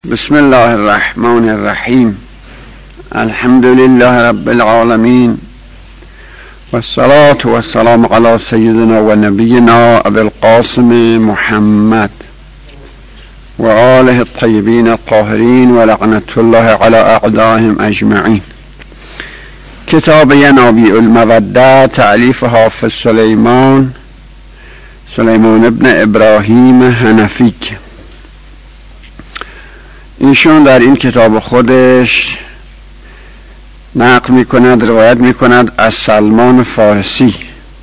بسم الله الرحمن الرحیم. الحمد لله رب العالمین والصلاة والسلام علی سیدنا و نبینا ابی القاسم محمد و آله الطیبین الطاهرین و لعنت الله علی اعدائهم اجمعین. کتاب ینابیع المودة تألیف حافظ سلیمان ابن ابراهیم حنفی. ایشون در این کتاب خودش نقل میکند، روایت میکند از سلمان فارسی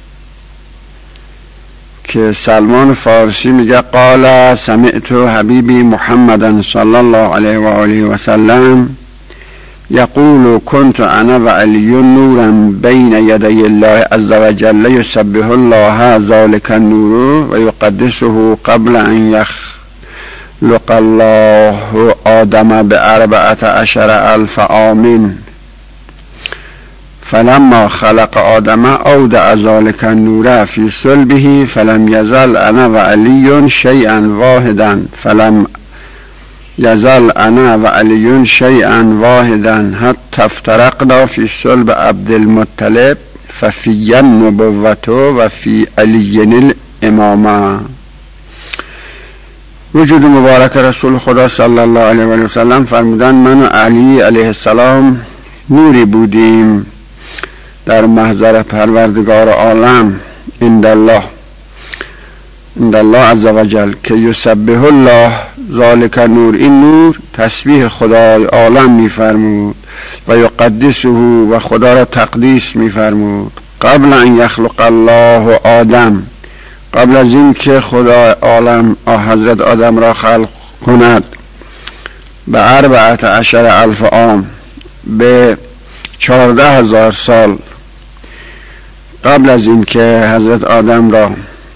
که سلمان فارسی میگه قال سمعت حبیبی محمد صلی الله علیه و آله و سلم یقول كنت انا و علی نورا بین یدی الله عز وجل یسبح الله ذلك النور و یقدسه قبل ان لقى الله آدم ب14,000 عام فلما خلق آدم أودع ذلك النور في صلبه فلم يزل أنا وعلي شيئا واحدا حتى افترقنا في صلب عبد المطلب ففي النبوة وفي علي الإمامة. وجود مبارک رسول خدا صلی الله علیه و سلم فرمودن من و علی علیه السلام نوری بودیم در محضر پروردگار عالم عند الله عز وجل که یسبح الله ذلک نور، این نور تسبیح خدای عالم میفرمود و یقدسه و خدا را تقدیس میفرمود قبل ان یخلق الله آدم، قبل از این که خدا عالم حضرت آدم را خلق کند ب14,000 عام، به 14,000 سال قبل از این که حضرت آدم را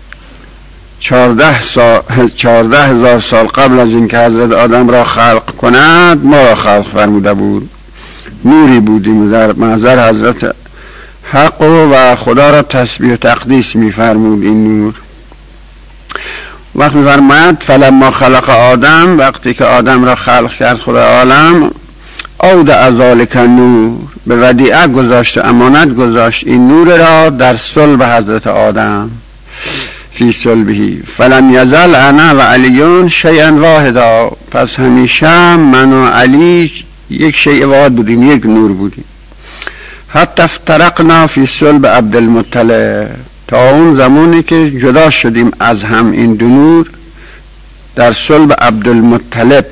14,000 سال قبل از این که حضرت آدم را خلق کند ما را خلق فرموده بود. نوری بودیم در محضر حضرت حق و خدا را تسبیح و تقدیس می‌فرمود. این نور وقت می‌فرماید فلما خلق آدم، وقتی که آدم را خلق کرد خدا عالم، اودع ذلک النور، به ودیعه گذاشت و امانت گذاشت این نور را در صلب حضرت آدم فی صلبه فلم یزل انا و علی شیئا واحدا، پس همیشه من و علی یک شیء واحد بودیم، یک نور بودیم. حتی افترقنا فی صلب عبد المطلب، تا اون زمانی که جدا شدیم از هم این دو نور در صلب عبد المطلب،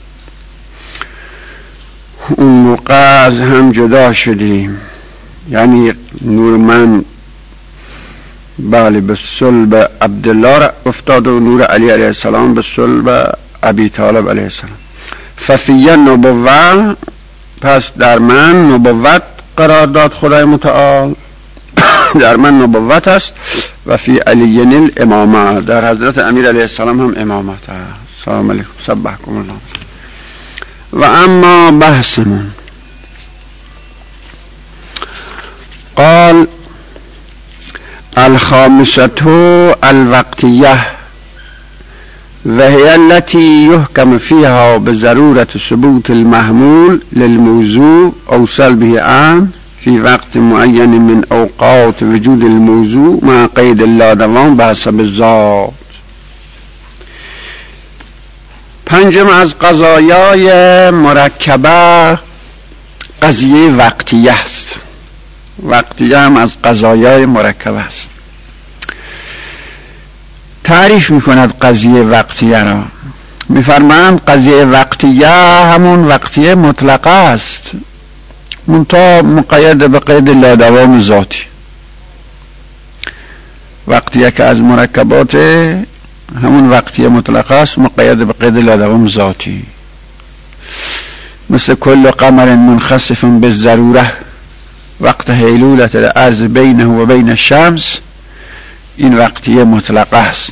اون موقع از هم جدا شدیم. یعنی نور من بله به صلب عبدالله افتاد و نور علی علیه السلام به صلب ابی طالب علیه السلام. ففی النبوة، پس در من نبوت قرار داد خدای متعال، در من نبوت است. و فی علی الامامه، در حضرت امیر علیه السلام هم امامت است. سلام علیکم صبحکم الله. و اما بحثمون قال الخامسة الوقتیه وهي التي يحكم فيها بضرورة ثبوت المحمول للموضوع أو سلبه عنه في وقت معين من أوقات وجود الموضوع مع قيد اللادوام بحسب الذات. پنجم از قضایای مرکبه قضیه وقتیه است. وقتیه هم از قضایای مرکبه است. تعریف میکند قضیه وقتیه را، میفرماند قضیه وقتیه همون وقتیه مطلقه است، منتها مقید به قید لادوام ذاتی. وقتیه که از مرکبات همون وقتیه مطلقه است، مقید به قید لادوام ذاتی، مثل کل قمر منخسف بالضروره وقت حیلولة الارض بینه و بین الشمس، این وقتیه مطلقه است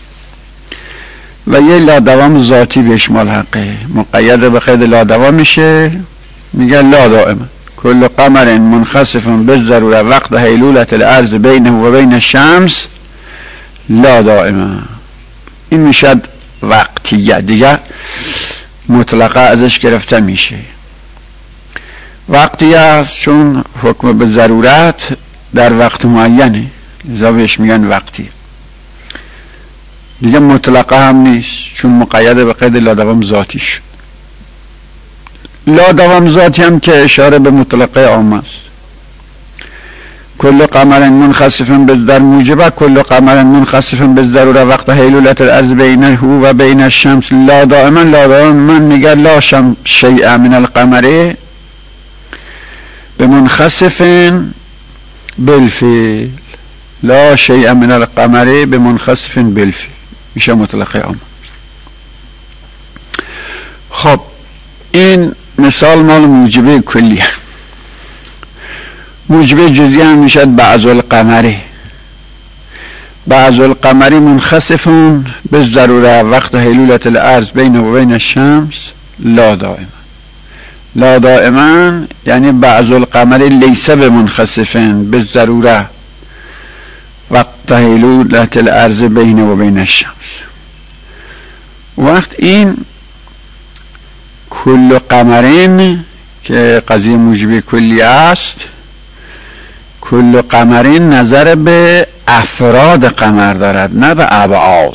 و یه لادوام ذاتی بهش ملحقه، مقید به قید لادوام میشه، میگه لا دائما کل قمر منخسف بالضروره وقت حیلولة الارض بینه و بین الشمس لا دائما، این میشد وقتیه. دیگه مطلقه ازش گرفته میشه. وقتی است چون حکم به ضرورت در وقت معینه، لذا بهش میگن وقتی. دیگه مطلقه هم نیست چون مقید به قید لادوام ذاتی شد. لادوام ذاتی هم که اشاره به مطلقه عام است. کل قمر منخسف در موجبه کل قمر منخسف بالضروره وقت حیلولت الارض بینه و بین الشمس لا دائما میگه لا شیء من القمر بمنخسف بالفعل، لا شیء من القمر بمنخسف بالفعل میشه مطلقه عام. خب این مثال مال موجبه کلی. موجبه جزئی هم میشد بعض القمری. بعض القمری منخسفون به ضروره وقت حلولت الارض بین و بین الشمس لا دائما. لا دائما یعنی بعض القمری لیس به منخسفن به ضروره وقت حلولت الارض بین و بین الشمس. وقت این کل قمرین که قضیه موجبه کلی است، کل قمرین نظر به افراد قمر دارد نه به ابعاض.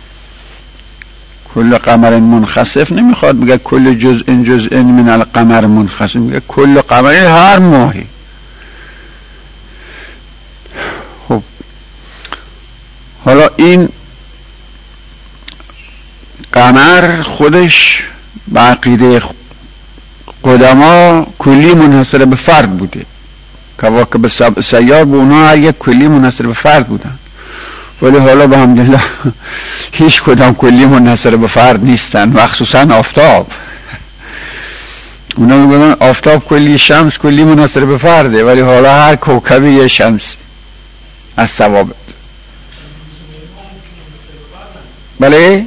کل قمرین منخسف نمیخواد بگه کل جزء من القمر منخسف، میگه کل قمرین هر ماهی. خب حالا این قمر خودش به عقیده قدما کلی منحصر به فرد بوده. کواکب سیار به اونها هر یک کلی منحصر به فرد بودن، ولی حالا به حمدالله هیچ کدام کلی منحصر به فرد نیستن، مخصوصا آفتاب. اونا میگن آفتاب کلی، شمس کلی منحصر به فرده، ولی حالا هر کوکبی یه شمس از ثوابت. بله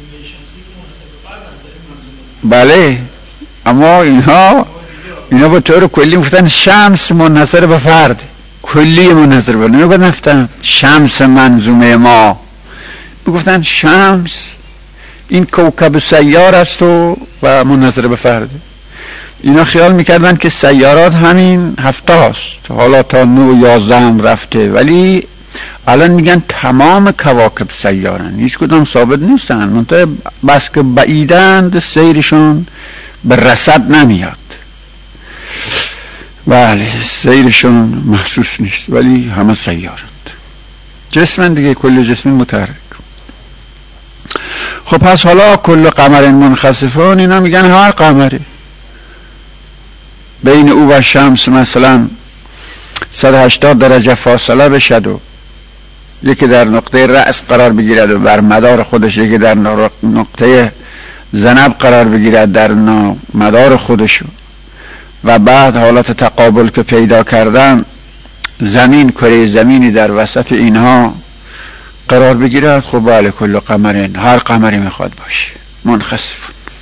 بله، اما اینها به طور کلی گفتن شمس منحصر به فرد، کلی منحصر به فرد. نمیگفتن شمس منظومه ما، میگفتن شمس این کوکب سیار است و منحصر به فرد. اینا خیال میکردن که سیارات همین 7 است، حالا تا 9 و 11 هم رفته، ولی الان میگن تمام کواکب سیارن، هیچ کدام ثابت نیستن. منتها بس که بعیدند سیرشون به رصد نمیاد. بله سیرشون محسوس نیست، ولی همه سیارند. جسمن دیگه، کل جسم متحرک. خب پس حالا کل قمر منخسفون، اینا میگن هر قمری بین او و شمس مثلا 180 درجه فاصله بشد و یکی در نقطه رأس قرار بگیرد و بر مدار خودش، یکی در نقطه ذنب قرار بگیرد در مدار خودش، و بعد حالت تقابل که پیدا کردن زمین، کره زمینی در وسط اینها قرار بگیرد. خب بله کل قمرین، هر قمری میخواد باشه منخسف.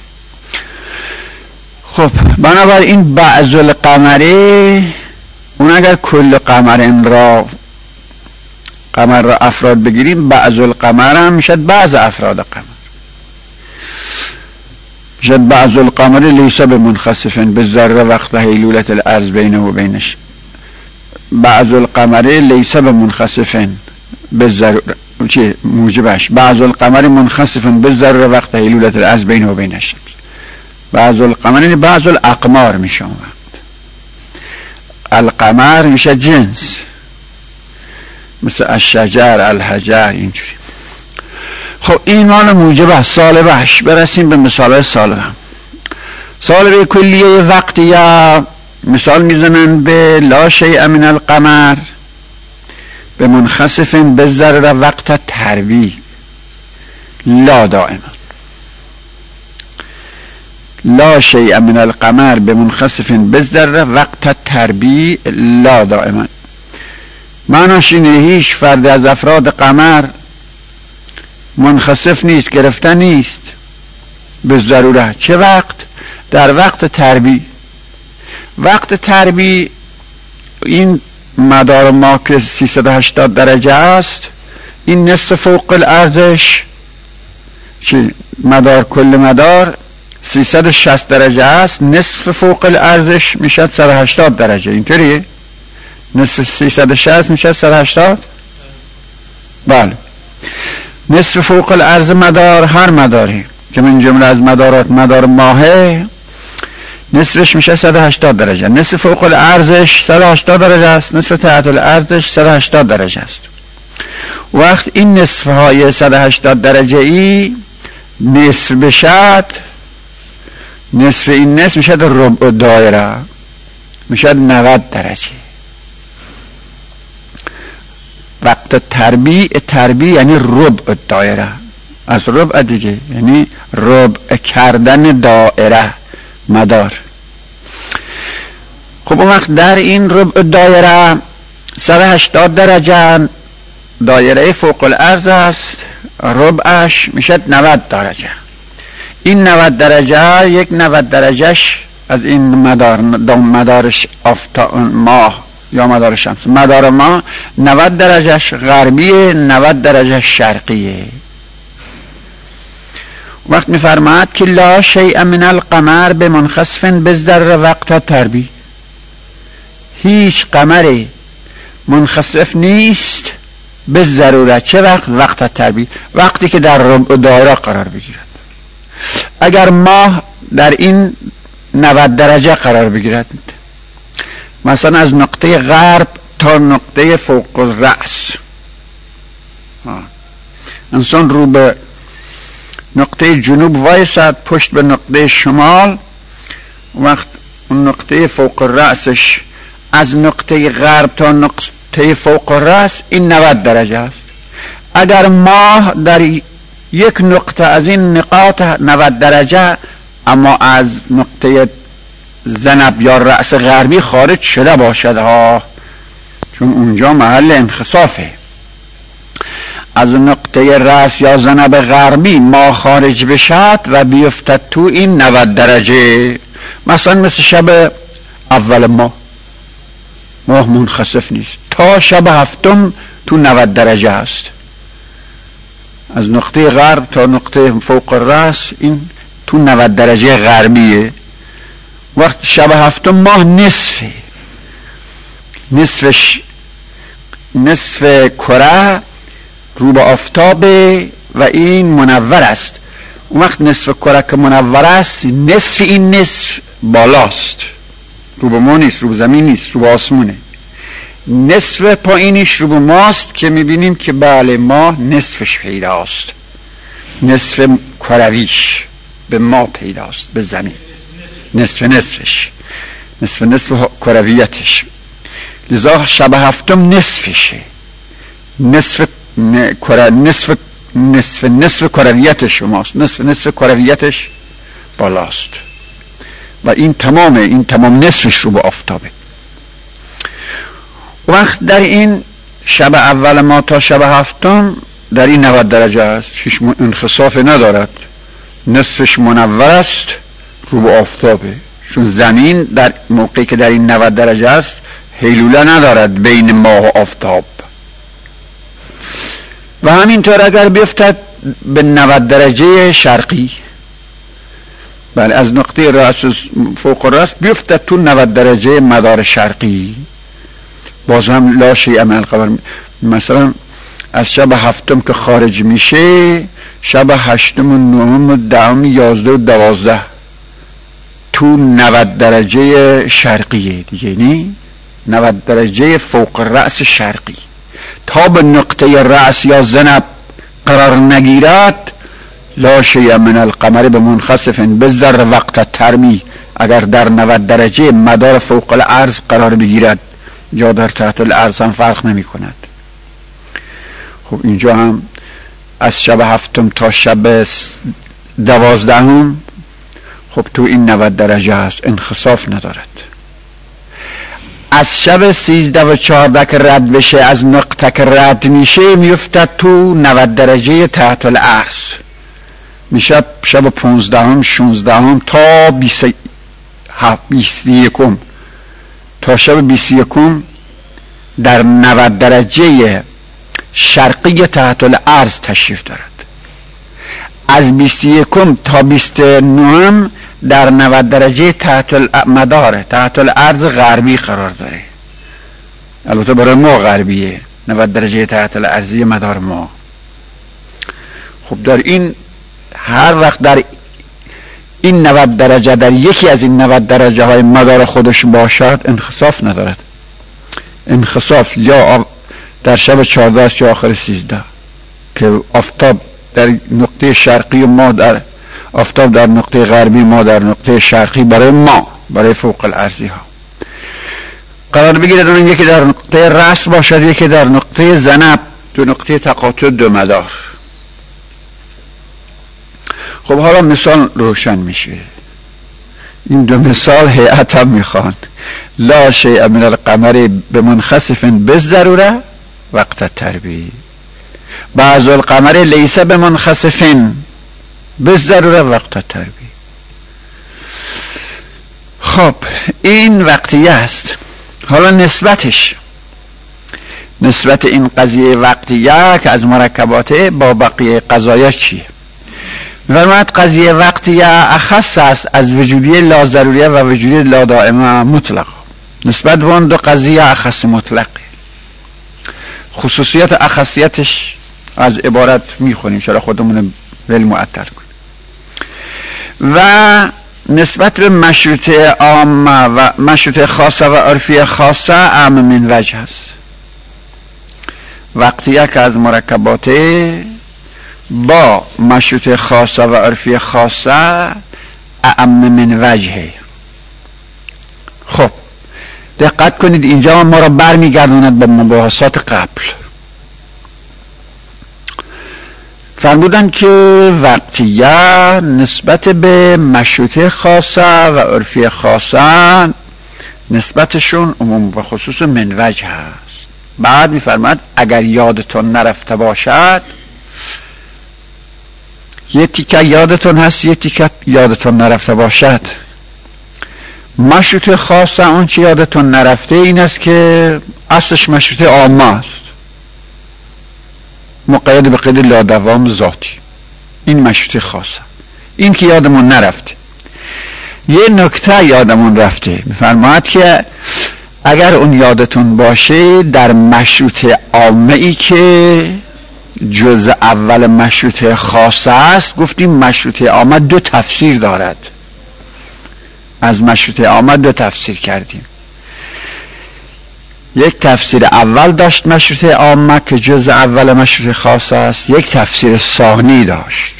خب بنابراین بعض القمری، اون اگر کل قمرین را قمر را افراد بگیریم، بعض القمر هم میشد بعض افراد قمر. میشد بعض القمر لیس بمنخسفن بالذره وقت حیلولت الارض بینه و بینش. بعض القمر لیس بمنخسفن بالذره چی موجبش، بعض القمر منخسفن بالذره وقت حیلولت الارض بینه و بینش. بعض القمر یعنی بعض الاقمار میشه. القمر میشه جنس، مثل الشجر، الحجر، اینجوری. خب این مال موجبه. سالبش برسیم به مثال سالبه. سالبه کلیه وقتی یا مثال میزنن به لا شیء من القمر به منخسف بالذره وقت تروی لا دائما. لا شیء من القمر به منخسف بالذره وقت تربی لا دائما. معناش اینه هیچ فرد از افراد قمر منخسف نیست، گرفته نیست به ضرورت. چه وقت؟ در وقت تربی. وقت تربی این مدار ما که 380 درجه است، این نصف فوق الارضش چی؟ مدار، کل مدار 360 درجه است، نصف فوق الارضش میشد 180 درجه. اینطوریه؟ نصف 360 میشد 180. بله. نصف فوق الارض مدار، هر مداری که من جمله از مدارات مدار ماهه، نصفش میشه 180 درجه. نصف فوق الارضش 180 درجه است، نصف تحت الارضش 180 درجه است. وقت این نصف های 180 درجه ای نصف بشد، نصف این نصف میشه ربع دایره، میشه 90 درجه. وقت تربیع یعنی ربع دایره، از ربع دیگه یعنی ربع کردن دایره مدار. خب اون وقت در این ربع دایره 180 درجه دایره فوق الارض است، ربعش میشه 90 درجه. این 90 درجه یک 90 درجهش از این مدارش ماه یا مدار شمس، مدار ما 90 درجهش غربیه، 90 درجهش شرقیه. وقت میفرماد که لا شیء من القمر بمنخسف بالذره وقت تربیع، هیچ قمری منخسف نیست به ضرورت. چه وقت؟ وقت تربیع، وقتی که در ربع دایره قرار بگیرد. اگر ماه در این 90 درجه قرار بگیرد، مثلا از نقطه غرب تا نقطه فوق الرأس، انسان رو به نقطه جنوب وایسد، پشت به نقطه شمال، وقت اون نقطه فوق الرأسش از نقطه غرب تا نقطه فوق الرأس این 90 درجه است. اگر ماه در یک نقطه از این نقاط 90 درجه اما از نقطه زنب یا رأس غربی خارج شده باشد چون اونجا محل انخسافه، از نقطه رأس یا زنب غربی ما خارج بشد و بیفتد تو این 90 درجه، مثلا مثل شب اول ماه منخسف نیست تا شب هفتم تو 90 درجه است، از نقطه غرب تا نقطه فوق الرأس این تو 90 درجه غربیه. وقت شب هفتم ماه نصفه، نصف کره رو به آفتابه و این منور است. اون وقت نصف کره که منور است، نصف این نصف بالاست، رو به ما نیست، رو به زمین نیست، رو به آسمونه. نصف پایینش رو به ماست که میبینیم که بله ماه نصفش پیداست، نصف کرویش به ما پیداست، به زمین نصفش نصف کرویتش. لذا شب هفتم نصفشه، نصف کرویتش ماست، نصف کرویتش بالاست و این تمام نصفش رو به آفتابه. وقت در این شب اول ما تا شب هفتم در این 90 درجه است، هیچ انخساف ندارد، نصفش منور است، رو به آفتابه، چون زمین در موقعی که در این 90 درجه است هیلوله ندارد بین ماه و آفتاب. و همینطور اگر بیفتد به 90 درجه شرقی، بله از نقطه رأس فوق الرأس بیفتد تو 90 درجه مدار شرقی، باز هم لا شیء من القمر. مثلا از شب هفتم که خارج میشه، شب هشتم و نهم و دهم 11 و 12 تو 90 درجه شرقیه دیگه، یعنی 90 درجه فوق رأس شرقی. تا به نقطه رأس یا زنب قرار نگیرد لا شیء من القمر بمنخسف بالذره وقت ترمی، اگر در 90 درجه مدار فوق الارض قرار بگیرد یا در تحت الارض هم فرق نمی کند. خب اینجا هم از شب هفتم تا شب 12 خب تو این 90 درجه است، انخساف ندارد. از شب 13 و 14 که رد بشه، از نقطه که رد میشه میفتد تو 90 درجه تحت الارض، میشه شب 15 16 تا 21 تا شب 21 در 90 درجه شرقی تحت الارض تشریف دارد. از 21 تا 29 در 90 درجه تحت المداره، تحت الارض غربی قرار داره. البته برای ما غربیه، 90 درجه تحت الارضی مدار ما. خب در این هر وقت در این 90 درجه در یکی از این 90 درجه های مدار خودش باشد انخساف ندارد. انخساف یا در شب 14 است یا آخر 13 که آفتاب در نقطه شرقی ما در آفتاب در نقطه غربی ما در نقطه شرقی برای ما، برای فوق الارضی ها قرار بگیرد. اون یکی در نقطه رأس باشد، یکی در نقطه ذنب، دو نقطه تقاطع دو مدار. خب حالا مثال روشن میشه. این دو مثال هیئت هم میخوان. لا شیء من القمر بمنخسف بالضروره وقت التربیع، بعض القمر لیس بمنخسف بالضروره وقت التربیع. خب این وقتیه است. حالا نسبت این قضیه وقتیه که از مرکباته با بقیه قضایا چیه؟ فرماید قضیه وقتیه اخص است از وجودی لا ضروریه و وجودی لا دائمه مطلق. نسبت به اون دو قضیه اخص مطلقه. خصوصیت اخصیتش از عبارت میخونیم چرا خودمون ول معطل کنیم. و نسبت به مشروطه عامه و مشروطه خاصه و عرفی خاصه اعم من وجه است. وقتیه که از مرکباته با مشروطه خاصه و عرفی خاصه اعم من وجهه. خب دقت کنید، اینجا ما را برمیگردوند به مباحثات قبل. فرمودن که وقتیه نسبت به مشروطه خاصه و عرفی خاصه نسبتشون عموم و خصوص من وجه هست. بعد میفرماد اگر یادتون نرفته باشد، یه تیکه یادتون هست، یه تیکه یادتون نرفته باشد. مشروطه خاصه اون چی یادتون نرفته این است که اصلش مشروطه عامه است، مقید به قید لادوام ذاتی. این مشروطه خاصه، این که یادمون نرفته. یه نکته یادمون رفته، میفرماید که اگر اون یادتون باشه در مشروطه عامه ای که جزء اول مشروطه خاصه است، گفتیم مشروطه عامه دو تفسیر دارد. از مشروطه عامه دو تفسیر کردیم. یک تفسیر اول داشت مشروطه عامه که جزء اول مشروطه خاصه است، یک تفسیر ثانی داشت.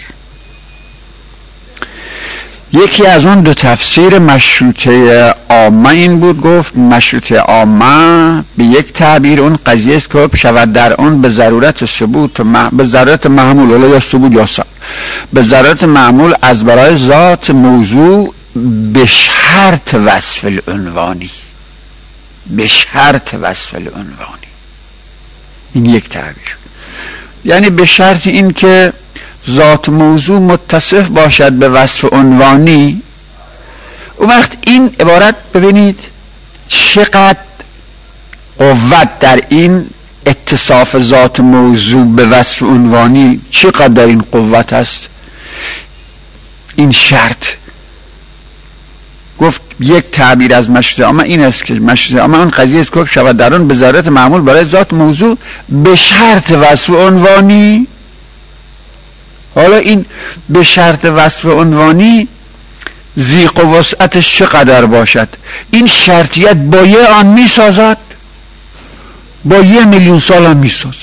یکی از اون دو تفسیر مشروطه عامه این بود، گفت مشروطه عامه به یک تعبیر اون قضیه است که شود در اون به ضرورت ثبوت به ضرورت معمول یا ثبوت یا به ضرورت معمول از برای ذات موضوع به شرط وصف العنوانی، به شرط وصف العنوانی. این یک تعبیر، یعنی به شرط این که ذات موضوع متصف باشد به وصف عنوانی. اون وقت این عبارت ببینید چقدر قوت در این اتصاف ذات موضوع به وصف عنوانی، چقدر در این قوت است. این شرط گفت یک تعبیر از مشروطه عامه این است که مشروطه عامه اون قضیه است که شود در اون به ضرورت معمول برای ذات موضوع به شرط وصف عنوانی. حالا این به شرط وصف عنوانی ضیق و وسعتش چقدر باشد؟ این شرطیت با یه آن می سازد، با 1,000,000 سال هم می سازد.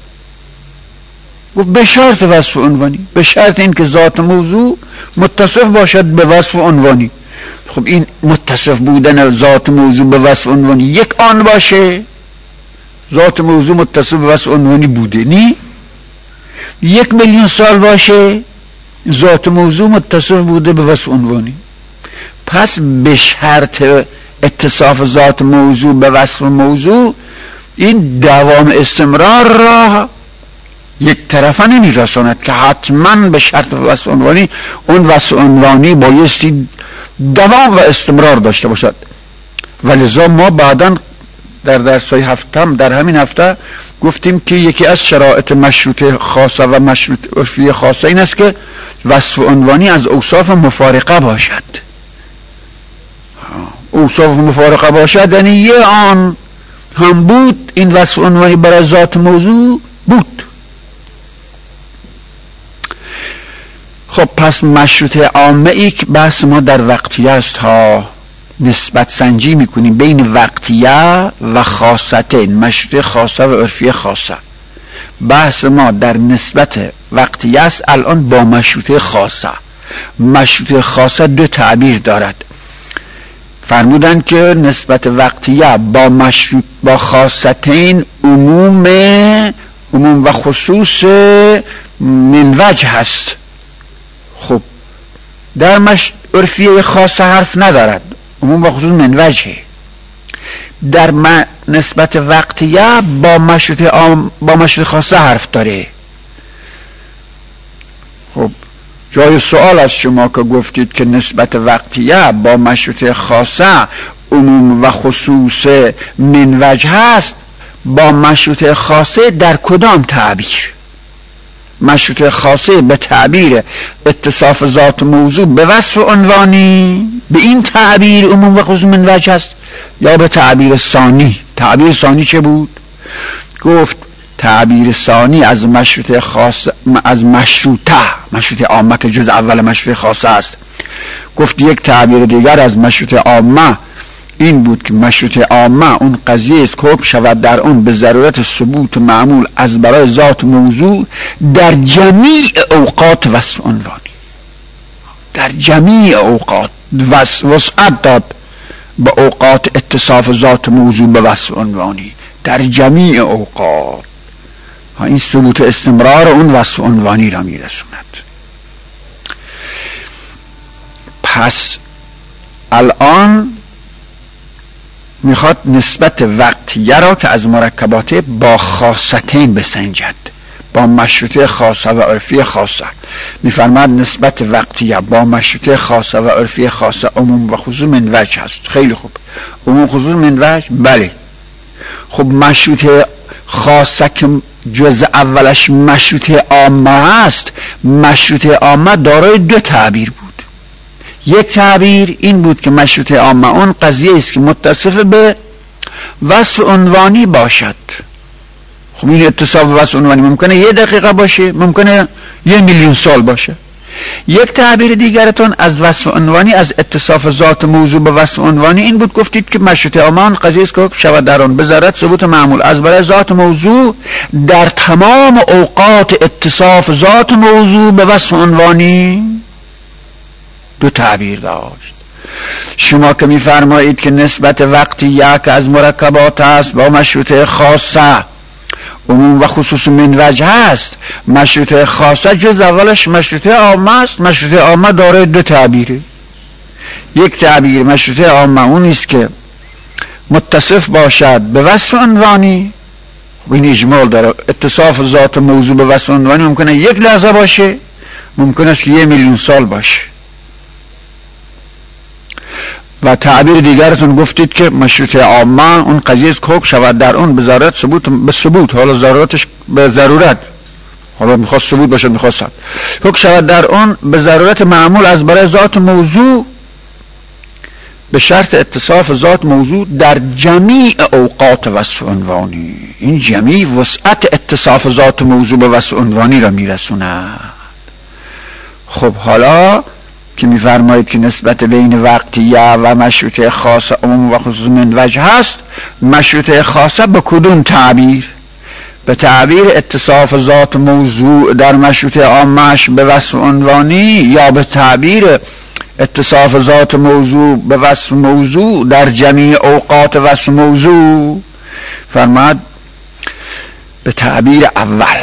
به شرط وصف عنوانی، به شرط این که ذات موضوع متصف باشد به وصف عنوانی. خب این متصف بودن ذات موضوع به وصف عنوانی یک آن باشه، ذات موضوع متصف به وصف عنوانی بوده نی؟ 1,000,000 سال باشه ذات موضوع متصف بوده به وصف عنوانی. پس به شرط اتصاف ذات موضوع به وصف موضوع این دوام استمرار را یک طرفه نمی رساند که حتما به شرط وصف عنوانی اون وصف عنوانی بایستی دوام و استمرار داشته باشد. ولذا ما بعداً در درس‌های هفتم در همین هفته گفتیم که یکی از شرایط مشروطه خاصه و مشروط عرفی خاصه این است که وصف عنوانی از اوصاف مفارقه باشد. اوصاف مفارقه باشد یعنی یه آن هم بود این وصف عنوانی برای ذات موضوع بود. خب پس مشروطه عامه ای که بحث ما در وقتیه است ها، نسبت سنجی میکنیم بین وقتیه و خاصتین، مشروطه خاصه و عرفی خاصه. بحث ما در نسبت وقتیه است الان با مشروطه خاصه. مشروطه خاصه دو تعبیر دارد. فرمودن که نسبت وقتیه با خاصتین عموم و خصوص من وجه هست. خب در عرفیه خاصه حرف ندارد، عموم و خصوص من وجه. در نسبت وقتیه با مشروطه خاصه حرف داره. خب جای سوال از شما که گفتید که نسبت وقتیه با مشروطه خاصه عموم و خصوص من وجه هست، با مشروطه خاصه در کدام تعبیر؟ مشروطه خاصه به تعبیر اتصاف ذات موضوع به وصف عنوانی، به این تعبیر عموم و خصوص من وجه است، یا به تعبیر ثانی؟ تعبیر ثانی چه بود؟ گفت تعبیر ثانی از مشروطه خاصه، از مشروطه عامه که جز اول مشروطه خاصه است. گفت یک تعبیر دیگر از مشروطه عامه این بود که مشروطه عامه اون قضیه است که حکم شود در اون به ضرورت ثبوت معمول از برای ذات موضوع در جمیع اوقات وصف عنوانی. در جمیع اوقات وسعت داد به اوقات اتصاف ذات موضوع به وصف عنوانی، در جمیع اوقات. این ثبوت استمرار اون وصف عنوانی را میرسوند. پس الان میخواد نسبت وقتیه را که از مرکبات با خاصتین بسنجد، با مشروطه خاصه و عرفی خاصه. میفرماد نسبت وقتیه با مشروطه خاصه و عرفی خاصه عموم و خصوص من وجه هست. خیلی خوب، عموم خصوص من وجه، بله. خب مشروطه خاصه که جز اولش مشروطه عامه است، مشروطه عامه دارای دو تعبیر بود. یک تعبیر این بود که مشروطه عامه اون قضیه است که متصف به وصف عنوانی باشد. خب این اتصاف به وصف عنوانی ممکنه 1 دقیقه باشه، ممکنه 1,000,000 سال باشه. یک تعبیر دیگرتون از وصف عنوانی، از اتصاف ذات موضوع به وصف عنوانی این بود، گفتید که مشروطه عامه اون قضیه است که شود در اون به ضرورت ثبوت معمول از برای ذات موضوع در تمام اوقات اتصاف ذات موضوع به وصف عنوانی. دو تعبیر داشت. شما که میفرمایید که نسبت وقتیه که از مرکبات است با مشروطه خاصه عموم و خصوص من وجه است، مشروطه خاصه جز اولش مشروطه عامه است. مشروطه عامه داره دو تعبیره. یک تعبیر مشروطه عامه اون است که متصف باشد به وصف عنوانی. خب این اجمال داره. اتصاف ذات موضوع به وصف عنوانی ممکنه 1 لحظه باشه، ممکن است که 1,000,000 سال باشه. و تعبیر دیگرتون گفتید که مشروطه عامه اون قضیه است که حکم شود در اون به ضرورت ثبوت، حالا ضرورتش به ضرورت، حالا میخواد ثبوت باشه میخواست حکم شود در اون به ضرورت معمول از برای ذات موضوع به شرط اتصاف ذات موضوع در جمیع اوقات وصف عنوانی. این جمیع وسعت اتصاف ذات موضوع به وصف عنوانی را میرسوند. خب حالا که میفرمایید که نسبت بین وقتیه و مشروطه خاصه عموم و خصوص من وجه هست، مشروطه خاصه به کدوم تعبیر؟ به تعبیر اتصاف ذات موضوع در مشروطه عامه‌اش به وصف عنوانی، یا به تعبیر اتصاف ذات موضوع به وصف موضوع در جمیع اوقات وصف موضوع؟ فرماد به تعبیر اول.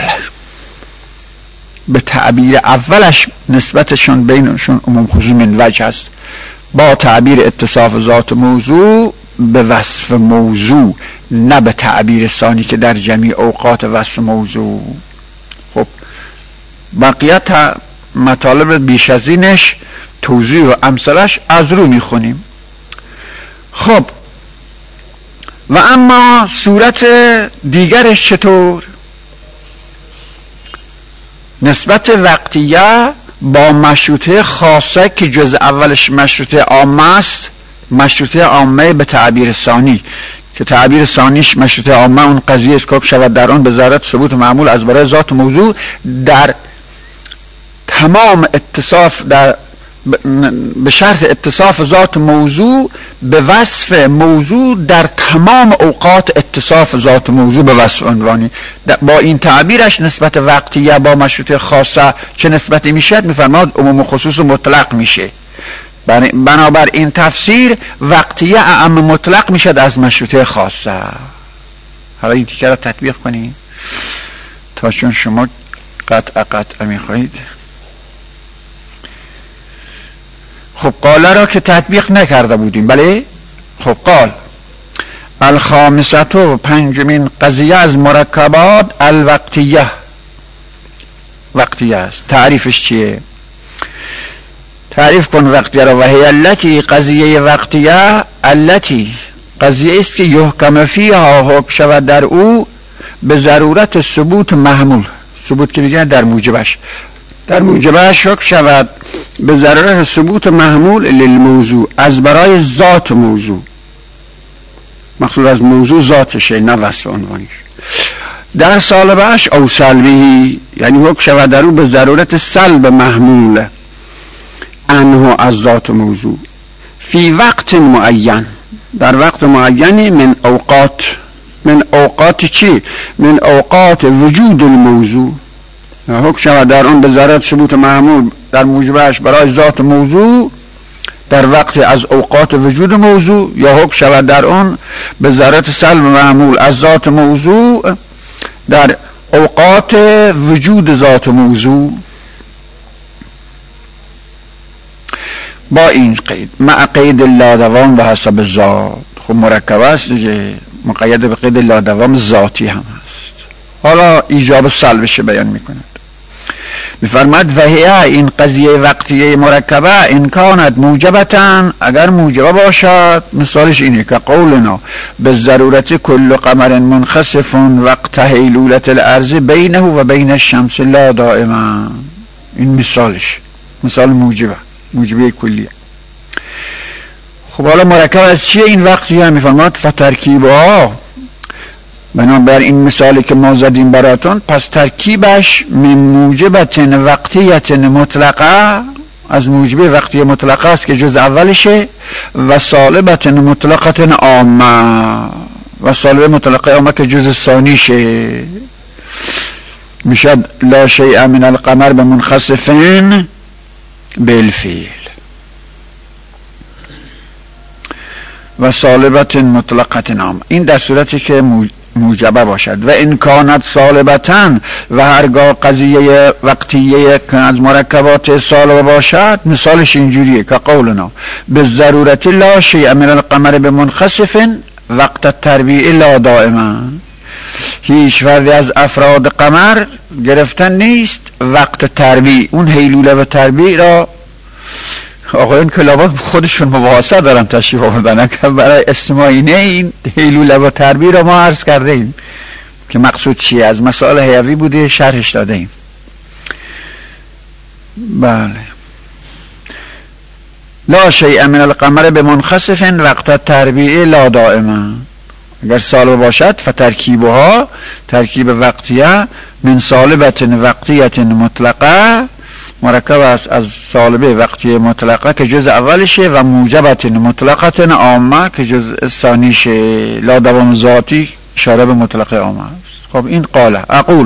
به تعبیر اولش نسبتشون بینشون عموم خصوص من وجه است، با تعبیر اتصاف ذات موضوع به وصف موضوع، نه به تعبیر ثانی که در جمیع اوقات وصف موضوع. خب بقیت مطالب بیش از اینش توضیح و امثالش از رو میخونیم. خب و اما صورت دیگرش چطور؟ نسبت وقتیه با مشروطه خاصه که جز اولش مشروطه عامه است، مشروطه عامه به تعبیر ثانی که تعبیر ثانیش مشروطه عامه اون قضیه است که شود در آن به ضرورت ثبوت معمول از برای ذات موضوع در تمام اتصاف به شرط اتصاف ذات موضوع به وصف موضوع در تمام اوقات اتصاف ذات موضوع به وصف عنوانی. با این تعبیرش نسبت وقتیه با مشروطه خاصه چه نسبتی میشد؟ میفرماد عموم و خصوص مطلق میشه. بنابر این تفسیر وقتیه اعم مطلق میشد از مشروطه خاصه. حالا این تیکه را تطبیق کنیم تا چون شما قطع میخواهید. خب قاله را که تطبیق نکرده بودیم، بله؟ خب قال الخامسه و پنجمین قضیه از مرکبات الوقتیه، وقتیه است. تعریفش چیه؟ تعریف کن وقتیه را. و هی التی، قضیه وقتیه التی قضیه است که یحکم فیها حکم شود در او به ضرورت ثبوت محمول، ثبوت که میگن در موجبش حکم شود به ضرورت ثبوت محمول للموضوع از برای ذات موضوع، مقصود از موضوع ذاتشه نه وصف عنوانیش. در سالبش او سلبی، یعنی حکم شود در او به ضرورت سلب محمول انه از ذات موضوع فی وقت معین، در وقت معینی من اوقات چی؟ من اوقات وجود الموضوع، حکم شود در اون به ضرورت ثبوت محمول در موجبش برای ذات موضوع در وقت از اوقات وجود موضوع، یا حکم شود در اون به ضرورت سلب محمول از ذات موضوع در اوقات وجود ذات موضوع. با این قید مع قید لادوام به حسب ذات. خب مرکب است دیگه، مقید به قید لادوام ذاتی هم هست. حالا ایجاب سلبش بیان میکند. میفرماد وهیه، این قضیه وقتیه مرکبه این کانت موجبتن، اگر موجبه باشد مثالش اینه که قولنا به ضرورت کل قمر منخسف وقت حیلولت الارض بینه و بین الشمس لا دائما. این مثالش مثال موجبه کلیه. خب حالا مرکب از چیه این وقتیه؟ میفرماد فترکیبها، بنابر این مثالی که ما زدیم براتون، پس ترکیبش من موجبت وقتیت مطلقه، از موجبه وقتی مطلقه است که جز اولشه، و سالبت مطلقت عامه، و سالبه مطلقه عامه که جز ثانیشه، میشد لا شیء من القمر به منخسفین بالفعل و سالبت مطلقت عامه. این در صورتی که موجبه باشد. و این کانت سالبتن، و هرگاه قضیه وقتیه که از مرکبات سالبه باشد مثالش اینجوریه که قولنا به ضرورت لا شیء من القمر به منخسف وقت تربیع لا دائما، هیچ فردی از افراد قمر گرفتن نیست وقت تربیع، اون حیلوله و تربیع را آقایون کلابات خودشون مباحثه دارن تشریف آوردن که برای استماعینه این حیلوله و تربیع را ما عرض کرده ایم که مقصود چیه، از مسائل حیوی بوده شرحش داده ایم. بله. لا شیء من القمر به منخسف وقت تربیع لا دائما، اگر سالبه باشد فترکیبها، ترکیب وقتیه من سالبت وقتیت مطلقه، مرکب است از سالبه وقتی مطلقه که جز اولشه و موجبت مطلقت عامه که جز ثانیشه، لا دوام ذاتی اشاره به مطلق عامه است. خب این قاله اقول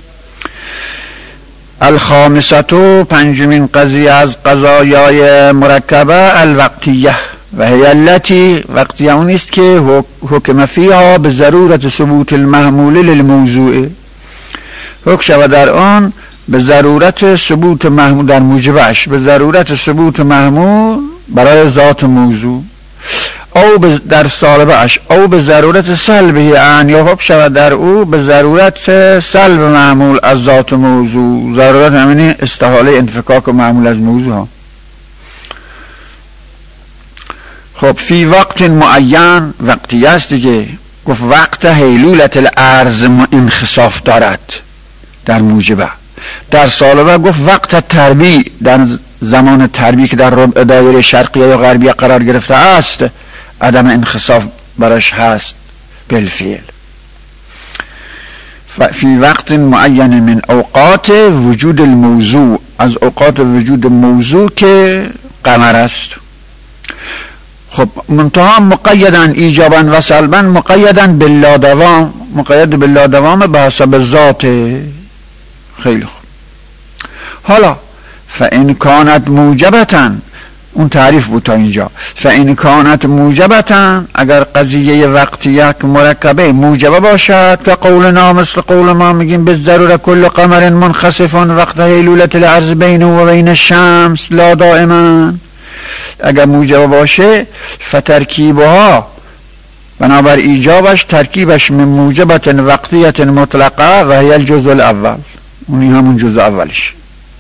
الخامسه، پنجمین قضیه از قضایای مرکبه الوقتیه و هی التی، وقتیه اون است که حکم فیها به ضرورت ثبوت المحمول للموضوع، حکم شود در آن به ضرورت ثبوت محمول در موجبش، به ضرورت ثبوت محمول برای ذات موضوع، او در سالبش او به ضرورت سلبه ان، یا حکم شود در او به ضرورت سلب محمول از ذات موضوع، ضرورت همینی استحاله انفکاک و محمول از موضوع ها. خب فی وقت معین وقتی است دیگه، گفت وقت حیلولت الارض انخساف دارد در موجبه. در سالبه گفت وقت تربیع، در زمان تربیع که در ربع دایره شرقیه یا غربیه قرار گرفته است عدم انخساف براش هست بالفعل. فی وقت معین من اوقات وجود الموضوع، از اوقات وجود موضوع که قمر است. خب منتها مقیدن ایجابا و سلبا، مقیدن باللا دوام، مقید باللا دوام به حسب ذات. خیلی خوب. حالا فإن کانت موجبتا، اون تعریف بود تا اینجا. فإن کانت موجبتا، اگر قضیه وقتیه که مرکبه موجبه باشد که قولنا مثل قول ما میگیم بالضروره کل قمر منخسف وقت حیلولت الارض بینه و بین الشمس لا دائما، اگر موجبه باشه فترکیبها بنابر ایجابش ترکیبش من موجبت وقتیت مطلقه و هی الجزء الاول، اونی همون جزء اولش.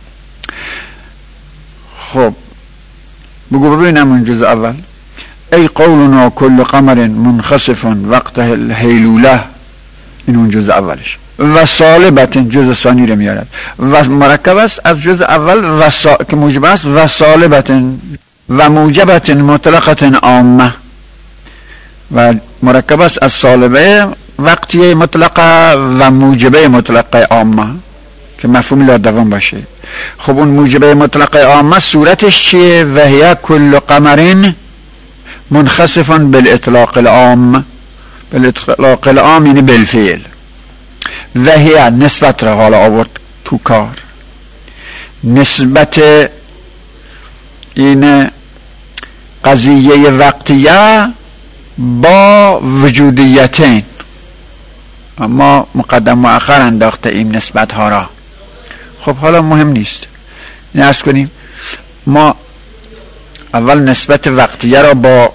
خب بگو ببینم اون جزء اول. ای قولنا کل قمر منخسف وقت الحیلوله، این اون جزء اولش. و سالبت جزء ثانی رو میارد و مرکب است از جزء اول که موجب است و سالبت و موجبت مطلقت عامه، و مرکب است از سالبه وقتی مطلقه و موجبه مطلقه عامه که مفهوم لا دوام باشه. خب اون موجبه مطلقه عامه صورتش چیه؟ و هی کل قمر منخسف بالاطلاق العام، بالاطلاق العام یعنی بالفعل. و هی نسبت را حالا آورد تو کار، نسبت این قضیه وقتیه با وجودیتین، اما مقدم مؤخر انداخته این نسبت ها را. خب حالا مهم نیست، این عرض کنیم ما اول نسبت وقتیه را با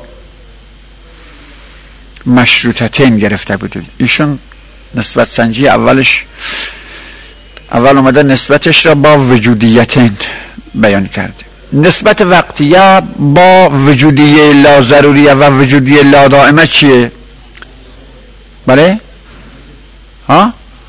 مشروطتین گرفته بودیم. ایشون نسبت سنجی اولش اول اومده نسبتش را با وجودیتین بیان کرده. نسبت وقتیه با وجودیه لا ضروریه و وجودیه لا دائمه چیه؟ بله؟ ها؟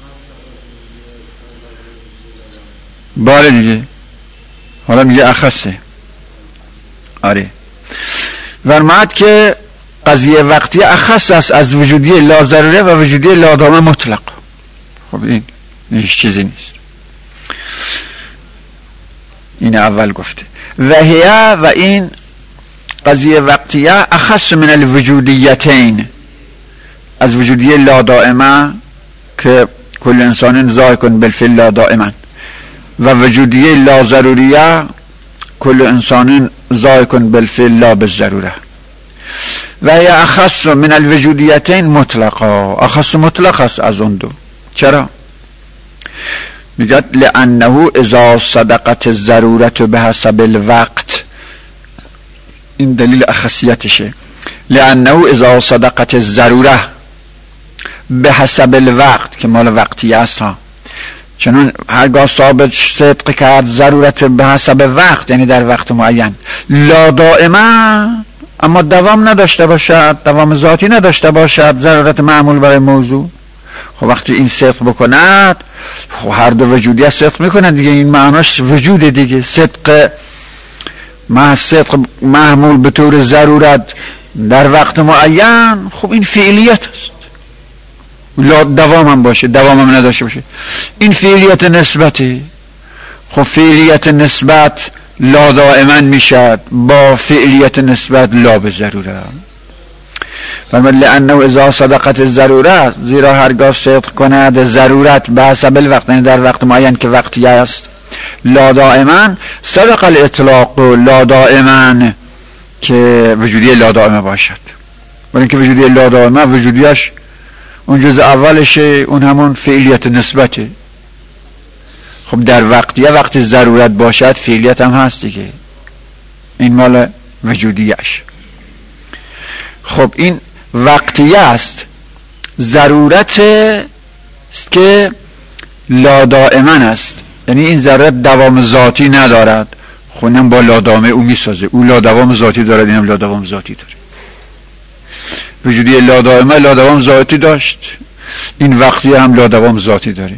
بله دیگه، حالا میگه اخصه. آره فرماد که قضیه وقتی اخص است از وجودی لا ضروره و وجودی لا دائمه مطلق. خب این هیچ چیزی نیست، این اول گفته. و هیا، و این قضیه وقتیه اخص من الوجودیتین، از وجودی لا دائمه که کل انسان ذائق بالفعل لا دائما، و وجودی لا ضروریه کل انسان ذائق بالفعل لا بالضروره. و هی اخص من الوجودیتین مطلقا، اخص مطلق است از اون دو. چرا؟ میگه لانه اذا صدقت الضرورت بحسب الوقت، این دلیل اخصیتشه. لانه اذا صدقت الضروره بحسب الوقت که مال وقتی است ها، چنون هرگاه ثابت صدق کرد ضرورت به حسب وقت یعنی در وقت معین، لا دائما اما دوام نداشته باشد، دوام ذاتی نداشته باشد، ضرورت معمول برای موضوع. خب وقتی این صدق بکند، خب هر دو وجودی صدق میکنند دیگه، این معناش وجود دیگه. صدق معمول به طور ضرورت در وقت معین، خب این فعلیت است، لا دوام هم باشه، دوام هم نداشته باشه، این فعلیت نسبتی. خب فعلیت نسبت لا دائما میشد با فعلیت نسبت لا به ضروره. فرمود لانه اذا صدقت الضروره، زیرا هرگاه صدق کند ضرورت به حسب الوقت یعنی در وقت معین که وقتی است، لا دائما صدق الاطلاق لا دائما که وجودی لا دائمه باشد. برای اینکه وجودی لا دائمه وجودیش اون جزء اولشه، اون همون فعلیت نسبته. خب در وقتیه وقتی ضرورت باشد فعلیت هم هست دیگه، این مال وجودیش. خب این وقتیه است، ضرورت است که لا دائما است، یعنی این ضرورت دوام ذاتی ندارد. خونم با لا دائمه او میسازه، او لا دوام ذاتی دارد، اینم لا دوام ذاتی داره. وجودی لادائمه لادوام ذاتی داشت، این وقتی هم لادوام ذاتی داره.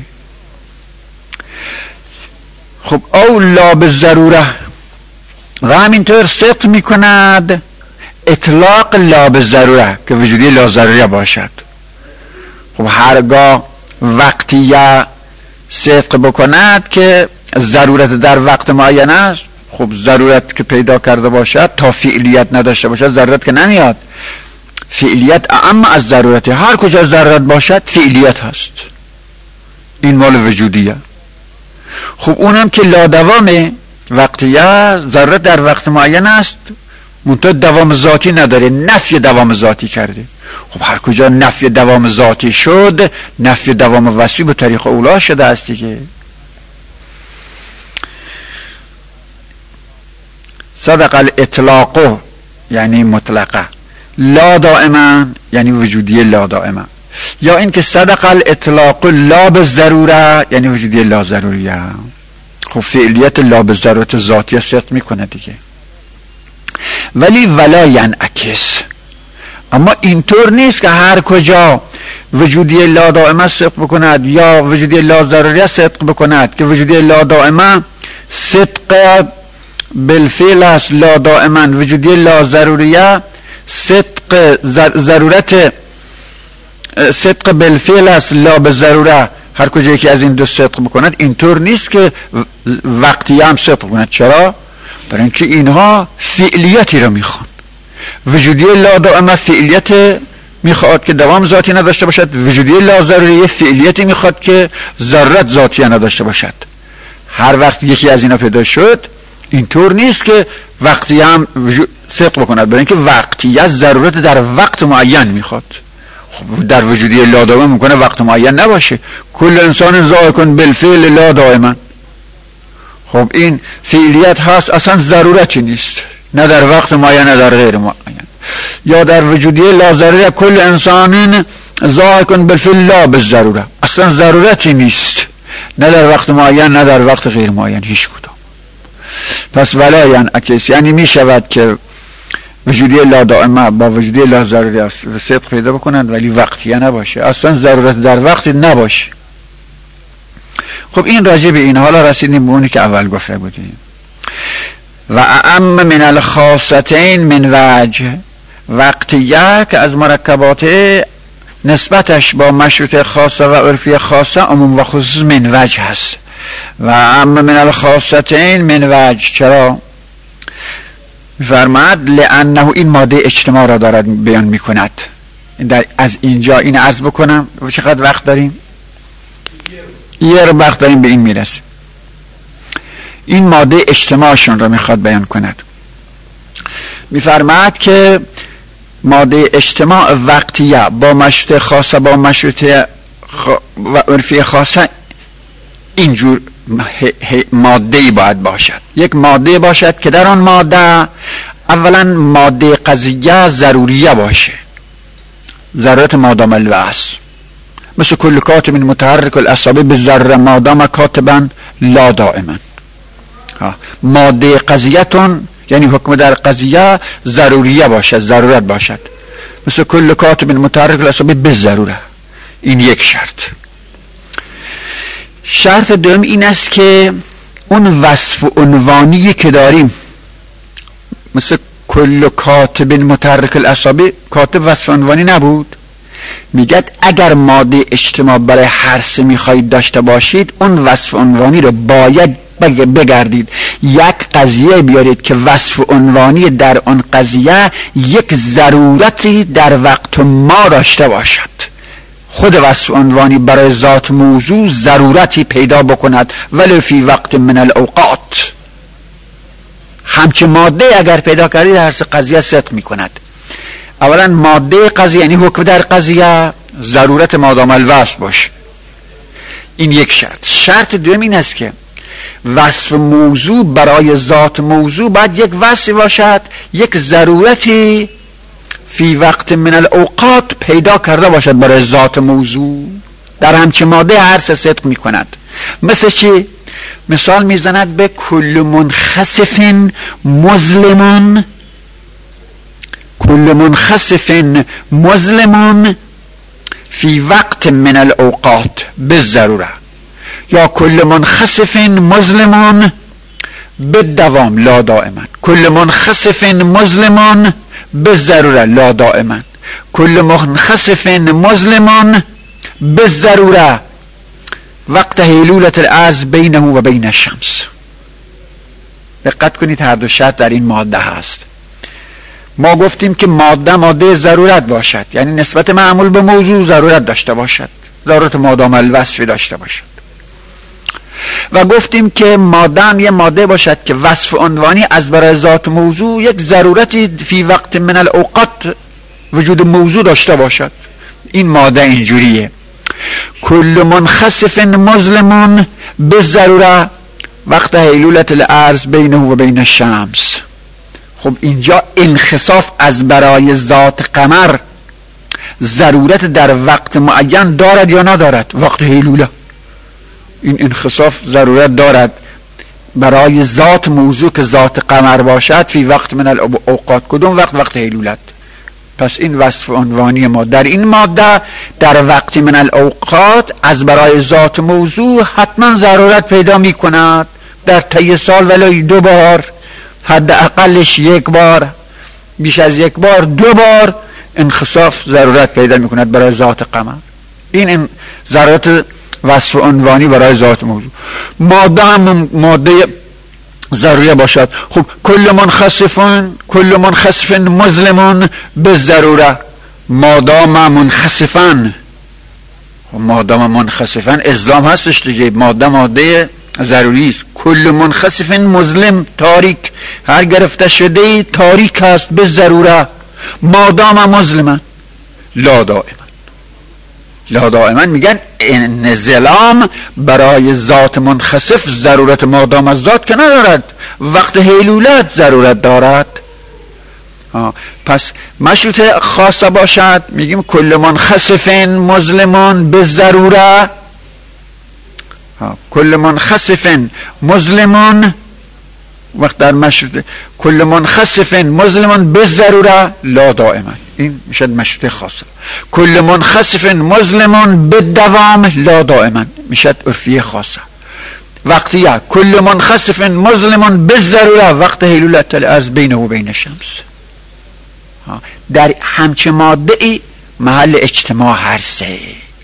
خب او لا به ضروره و همینطور صدق میکند اطلاق لا به ضروره که وجودی لا ضروره باشد. خب هرگاه وقتیه صدق بکند که ضرورت در وقت معین است، خب ضرورت که پیدا کرده باشد تا فعلیت نداشته باشد ضرورت که نمیاد. فعلیت اما از ضرورت، هر کجا ضرورت باشد فعلیت هست، این مال وجودیه. خب اونم که لادوامه، وقتیه ضرورت در وقت معین است منتها دوام ذاتی نداره، نفی دوام ذاتی کرده. خب هر کجا نفی دوام ذاتی شد نفی دوام وصفی به طریق اولا شده است دیگه. صدق الاطلاق یعنی مطلقه، لا دائما یعنی وجودی لا دائما، یا اینکه صدق الاطلاق لا به ضروره یعنی وجودی لا ضروریه. خب فعلیت لا به ضرورت ذاتی صدق میکنه دیگه. ولی ولا ینعکس، اما اینطور نیست که هر کجا وجودی لا دائمه صدق بکند یا وجودی لا ضروریه صدق بکند که وجودی لا دائمه صدق بالفعل است، لا دائما وجودی لا ضروریه صدق ضرورت صدق بالفعل است، لا به ضروره. هر کجا یکی از این دو صدق بکند اینطور نیست که وقتی هم صدق بکند. چرا؟ برای اینکه اینها فعلیتی رو میخوان. وجودی لا دائمه فعلیت میخواد که دوام ذاتی نداشته باشد، وجودی لا ضروری فعلیتی میخواد که ضرورت ذاتی نداشته باشد. هر وقت یکی از اینا پیدا شد اینطور نیست که وقتی هم صدق بکند، برای اینکه وقتی از ضرورت در وقت معین میخواد. خب در وجودی لا دائمه میکنه وقت معین نباشه. کل انسان ذائقٌ بالفعل لا دائما. خب این فعلیت هست، اصلا ضرورتی نیست، نه در وقت معین نه در غیر معین. یا در وجودی لا ضروره کل انسان ذائقٌ بالفعل لا بالضروره، اصلا ضرورتی نیست، نه در وقت معین نه در وقت غیر معین، هیچ کدام. پس ولا ینعکس یعنی می شود که وجودی لا دائمه با وجودی لا ضروری صدق پیدا بکنند ولی وقتیه نباشه، اصلا ضرورت در وقت نباشه. خب این راجع به این حالا رسیدیم به اونی که اول گفته بودیم. و اعم من الخاصتین من وجه، وقتیه که از مرکبات نسبتش با مشروط خاصه و عرفی خاصه عموم و خصوص من وجه هست. و اعم من الخاصتین من وجه، چرا؟ فرماد لانه این ماده اجتماع را دارد بیان میکند. از اینجا این عرض بکنم. چقدر وقت داریم؟ یه وقت داریم به این میرسیم. این ماده اجتماعشون را میخواد بیان کند. میفرماد که ماده اجتماع وقتیه با مشروط خاصه با مشروط و عرفی خاصه اینجور ماده‌ای باید باشد. یک ماده باشد که در آن ماده اولا ماده قضیه ضروریه باشه، ضرورت مادام الوصل، مثل کل کاتب متحرک الاصابع بالذره مادام کاتبا لا دائما. ماده قضیه‌تون یعنی حکم در قضیه ضروریه باشد، ضرورت باشد، مثل کل کاتب متحرک الاصابع بالضروره. این یک شرط. شرط دوم این است که اون وصف عنوانی که داریم، مثل کل کاتب متحرک الاصابع، کاتب وصف عنوانی نبود. میگه اگر ماده اجتماع برای هر سه میخواهید داشته باشید اون وصف عنوانی رو باید بگردید یک قضیه بیارید که وصف عنوانی در اون قضیه یک ضرورتی در وقت ما داشته باشد. خود وصف عنوانی برای ذات موضوع ضرورتی پیدا بکند ولو فی وقت من الاوقات. همچه ماده اگر پیدا کردید هر سه قضیه صدق میکند. اولا ماده قضیه یعنی حکم در قضیه ضرورت مادام الوصل باشه، این یک شرط. شرط دوم این است که وصف موضوع برای ذات موضوع باید یک وصف باشد، یک ضرورتی فی وقت من الاوقات پیدا کرده باشد برای ذات موضوع. در همچه ماده هر سه صدق می کند. مثل چی؟ مثال میزند به کل منخسف مظلمون، کل منخسف مظلم فی وقت من الاوقات بالضروره، یا کل منخسف مظلم بالدوام لا دائما، کل منخسف مظلم بالضروره لا دائما، کل منخسف مظلم بالضروره وقت هیلولة الارض بینه و بین الشمس. دقت کنید هر دو شرط در این ماده هست. ما گفتیم که ماده ضرورت باشد، یعنی نسبت معمول به موضوع ضرورت داشته باشد، ضرورت مادام الوصفی داشته باشد. و گفتیم که ماده هم یه ماده باشد که وصف عنوانی از برای ذات موضوع یک ضرورتی فی وقت من الاوقات وجود موضوع داشته باشد. این ماده اینجوریه. کل منخسف مظلم بالضروره وقت هیلولة الارض بینه و بین الشمس. خب اینجا انخساف از برای ذات قمر ضرورت در وقت معین دارد یا ندارد؟ وقت هیلوله این انخساف ضرورت دارد برای ذات موضوع که ذات قمر باشد فی وقت من الاوقات. کدوم وقت؟ وقت هیلولت. پس این وصف عنوانی ما در این ماده در وقت من الاوقات از برای ذات موضوع حتما ضرورت پیدا می کند. در طی سال ولی 2 بار، حد اقلش 1 بار، بیش از 1 بار 2 بار انخساف ضرورت پیدا می کند برای ذات قمر. این ضرورت وصف عنوانی برای ذات موضوع. ماده هم ماده ضروری باشد. خب کل منخسف مظلم بالضروره مادام منخسفن. مادام منخسفن ازلام هستش دیگه. ماده ضروری است. کل منخسف مظلم تاریک، هر گرفته شده تاریک است به ضروره مادام مظلمن لا دائما میگن این ظلام برای ذات منخسف ضرورت مادام از ذات که ندارد، وقت هیلولت ضرورت دارد. پس مشروط خاصه باشد میگیم کل منخسف مظلمون بالضروره. کل منخسف مظلمون وقت در مشروط کل منخسف مظلمون بالضروره لا دائما، این میشد مشروط خاصه. کل منخسف مظلمون بالدوام لا دائما میشد عرفی خاصه. وقتیه کل منخسف مظلمون بالضروره وقت هیلولة الارض بینه و بین الشمس. در همچه ماده ای محل اجتماع هر سه.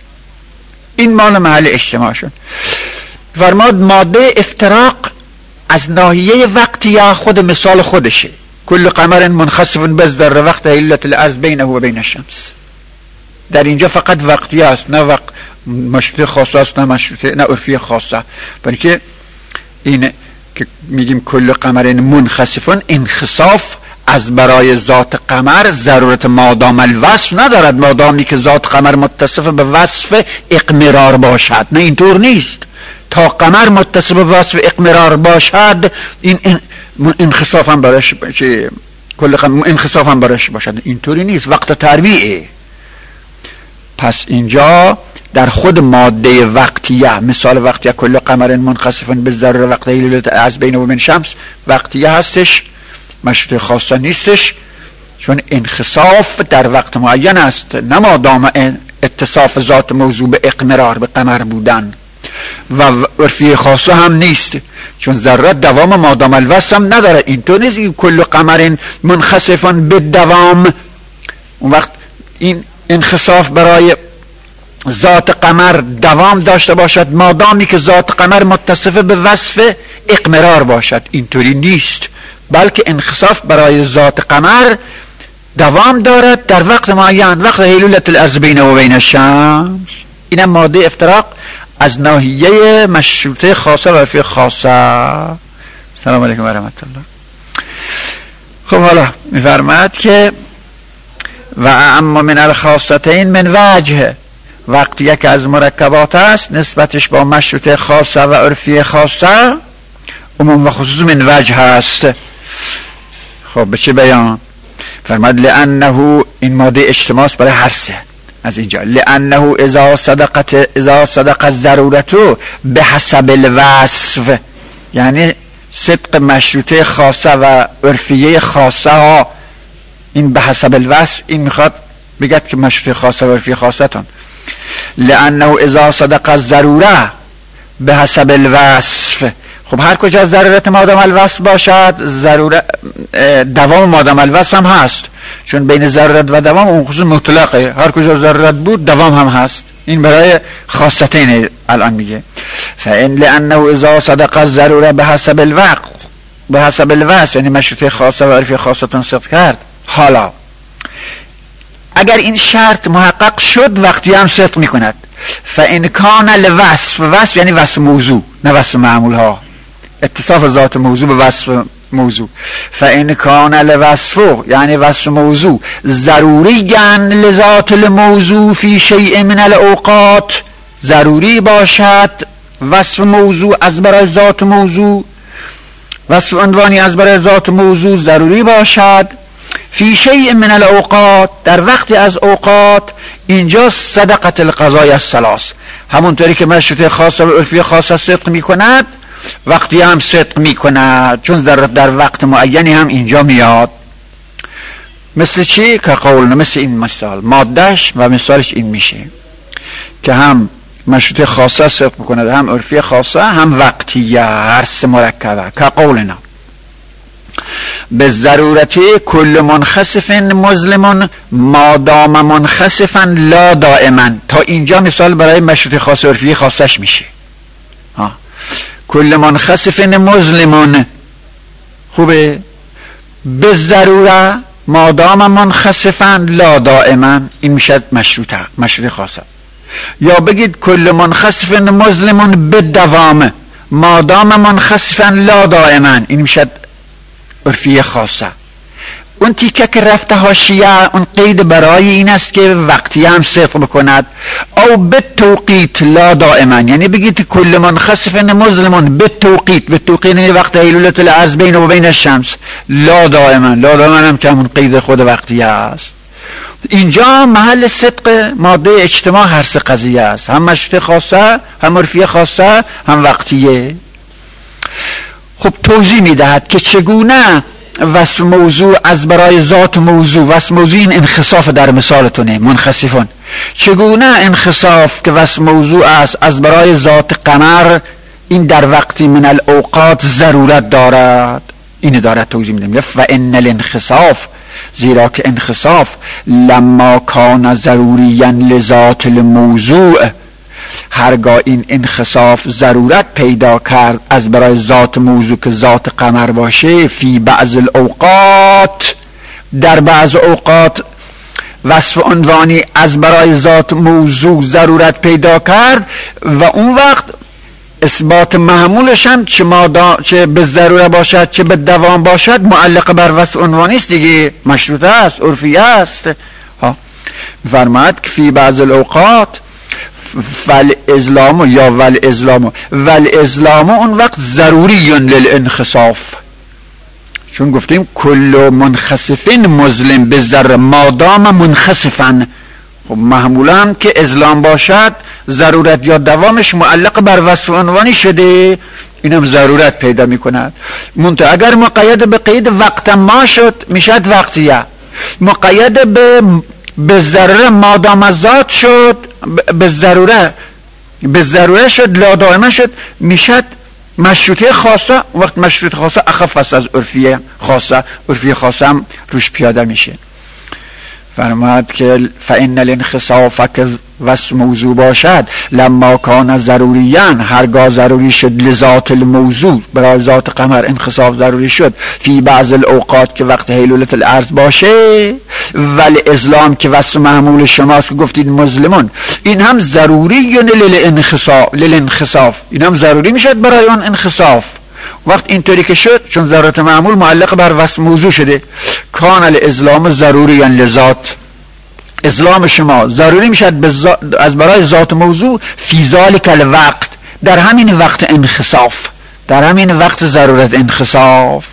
این مال محل اجتماع شد. فرماد ماده افتراق از ناحیه وقتیه خود مثال خودشه. کل قمر منخسف بالذره وقت هیلولة الارض بینه و بین الشمس. در اینجا فقط وقتیه است، نه وقت مشروط خاصه است، نه مشروط، نه عرفی خاصه. برای که این که میگیم کل قمر منخسفون انخساف از برای ذات قمر ضرورت مادام الوصف ندارد، مادامی که ذات قمر متصف به وصف اقمرار باشد. نه اینطور نیست. تا قمر متصف به وصف اقمرار باشد این انخساف هم برش کل قمر انخساف هم برش باشد. اینطوری نیست، وقت تربیعه. پس اینجا در خود ماده وقتیه مثال وقتیه کل قمر منخسف بالذره وقت هیلولة الارض بینه و بین الشمس وقتیه هستش، مشروط خاصه نیستش، چون انخساف در وقت معین است، نه مادام اتصاف ذات موضوع به اقمرار به قمر بودن. و عرفی خاصه هم نیست، چون ذرات دوام مادام الوصف هم نداره. اینطور نیست کل قمر منخسف بالدوام اون وقت این انخساف برای ذات قمر دوام داشته باشد مادامی که ذات قمر متصف به وصف اقمرار باشد. اینطوری نیست، بلکه انخساف برای ذات قمر دوام دارد در وقت معین، وقت هیلولة الارض بینه و بین الشمس. اینم ماده افتراق از ناحیه مشروطه خاصه و عرفی خاصه. سلام علیکم و رحمت الله. خب حالا میفرماید که و اما من الخاصتین من وجه، وقتی یک از مرکبات است نسبتش با مشروطه خاصه و عرفی خاصه عموم و خصوص من وجه است. خب به چه بیان؟ فرماد لانه این ماده اجتماع برای هر سه از اینجا. لانه اذا صدق الضرورت بحسب الوصف، یعنی صدق مشروطه خاصه و عرفیه خاصه ها این به حسب الوصف، این میخواد بگد که مشروط خاصه و عرفی خاصتون. لانه اذا صدق الضروره به حسب الوصف. خب هر کجا ضرورت مادام الوصف باشد دوام مادام الوصف هم هست، چون بین ضرورت و دوام اون خصوص مطلقه، هر کجا ضرورت بود دوام هم هست. این برای خاصتین الان میگه. فان لانه اذا صدق الضروره به حسب الوقت به حسب الوصف، یعنی مشروط خاصه و عرفی خاصتون صدق کرد. حالا اگر این شرط محقق شد وقتی هم صدق میکند. فان کان الوصف، وصف یعنی وصف موضوع نه وصف معمول ها، اتصاف ذات موضوع به وصف موضوع. فان کان الوصف یعنی وصف موضوع ضروری لذات الموضوع فی شیء من الاوقات، ضروری باشد وصف موضوع از برای ذات موضوع، وصف عنوانی از برای ذات موضوع ضروری باشد فی شیء من الاوقات، در وقتی از اوقات. اینجا صدقت القضای الثلاث، همونطوری که مشروط خاصه و عرفی خاصه صدق میکند وقتی هم صدق میکند، چون در وقت معینی هم اینجا میاد. مثل چی؟ که قولنا، مثل این مثال مادهش و مثالش این میشه که هم مشروط خاصه صدق میکند، هم عرفی خاصه، هم وقتیه، هر سه مرکبه. که قولنا به ضرورتی کل منخسف مظلم ما دام منخسفا لا دائما. تا اینجا مثال برای مشروط خاص عرفی خاصش میشه. کل منخسف مظلم خوبه، به ضروره ما دام منخسفا لا دائما، این میشه مشروط خاصه. یا بگید کل منخسف مظلم به دوام ما دام منخسفا لا دائما، این میشه عرفی خاصه. اون تیکه که رفته حاشیه اون قید برای این است که وقتی هم صدق بکند. او به توقیت لا دائما، یعنی بگید کل منخسف مظلم به توقیت، به توقیت یعنی وقت هیلولت الارض بین و بین الشمس، لا دائما، لا دائما هم که همون قید خود وقتی است. اینجا محل صدق ماده اجتماع هر سه قضیه است، هم مشروط خاصه، هم عرفی خاصه، هم وقتیه. خب توضیح میدهد که چگونه وصف موضوع از برای ذات موضوع، وصف موضوع این انخساف در مثالتونه منخسفون، چگونه انخساف که وصف موضوع است از برای ذات قمر این در وقتی من الاوقات ضرورت دارد. این دارد توضیح میدم. فان الانخساف، زیرا که انخساف لما کان ضروریا لذات الموضوع، هرگاه این انخساف ضرورت پیدا کرد از برای ذات موضوع که ذات قمر باشه، فی بعض الاوقات، در بعض اوقات وصف عنوانی از برای ذات موضوع ضرورت پیدا کرد و اون وقت اثبات محمولش هم چه به ضروره باشد چه به دوام باشد معلق بر وصف عنوانی است دیگه، مشروطه است، عرفیه است. فرماید که فی بعض الاوقات فالازلام یا والازلام اون وقت ضروری للانخساف، چون گفتیم کل منخسف مظلم به ذره مادام منخسفا. خب معمولا هم که ازلام باشد ضرورت یا دوامش معلق بر وصف عنوانی شده، اینم ضرورت پیدا میکند. منتها اگر مقید به قید وقت ما شد میشد وقتیه، مقید به ضروره مادام ذات شد به ضروره شد لا دائمه شد میشد مشروطه خاصه. وقت مشروط خاصه اخف است از عرفی خاصه، عرفی خاصه هم روش پیاده میشه. فرماید که فإن الانخساف که وصف موضوع باشد لما کان ضروریاً، هرگاه ضروری شد لذات الموضوع، برای ذات قمر انخساف ضروری شد، فی بعض الاوقات که وقت هیلولت الارض باشه، ولی ازلام که وصف معمول شماست که گفتید مظلمون، این هم ضروری للانخساف، این هم ضروری میشد برای اون انخساف. وقت اینطوری که شد چون ضرورت معمول معلق بر وصف موضوع شده، کان الازلام ضروری لذات، ازلام شما ضروری میشد از برای ذات موضوع فی ذالک الوقت، در همین وقت انخساف، در همین وقت ضرورت انخساف.